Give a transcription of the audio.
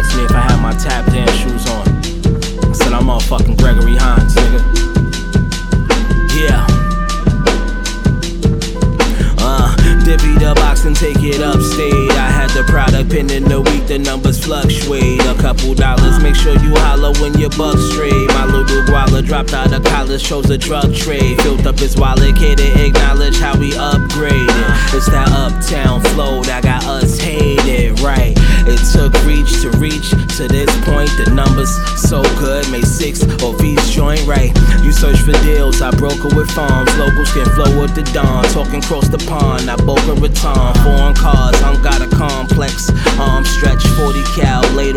asked me if I had my tap dance shoes on. I said I'm motherfucking Gregory Hines, nigga. Yeah. Divvy the box and take it upstate. I had the product pin in the week, the numbers fluctuate. A couple dollars, make sure you holler when your bucks straight. My little guala dropped out of college, chose a drug trade. Filled up his wallet, can't acknowledge how we upgraded. It's that uptown flow that got us hated, right? It took reach to reach to this point. The numbers so good, made 6 of each joint, right? You search for deals, I broker with farms. Locals can flow with the dawn, talking across the pond. I Boca Raton, foreign cars, got a complex. Arm stretch, 40 cal, laid